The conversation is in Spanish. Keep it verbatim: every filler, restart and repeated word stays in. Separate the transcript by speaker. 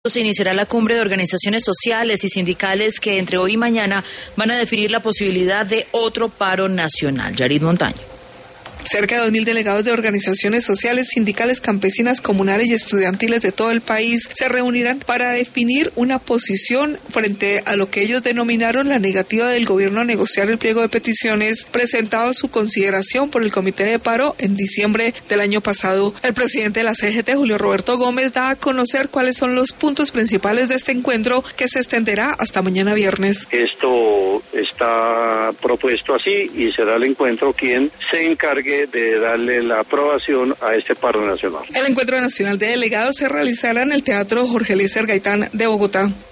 Speaker 1: se iniciará la cumbre de organizaciones sociales y sindicales que entre hoy y mañana van a definir la posibilidad de otro paro nacional. Yarit Montaño.
Speaker 2: Cerca de dos mil delegados de organizaciones sociales, sindicales, campesinas, comunales y estudiantiles de todo el país se reunirán para definir una posición frente a lo que ellos denominaron la negativa del gobierno a negociar el pliego de peticiones presentado a su consideración por el Comité de Paro en diciembre del año pasado. El presidente de la C G T, Julio Roberto Gómez, da a conocer cuáles son los puntos principales de este encuentro que se extenderá hasta mañana viernes.
Speaker 3: Esto está propuesto así y será el encuentro quien se encargue de darle la aprobación a este paro nacional.
Speaker 2: El encuentro nacional de delegados se realizará en el Teatro Jorge Eliezer Gaitán de Bogotá.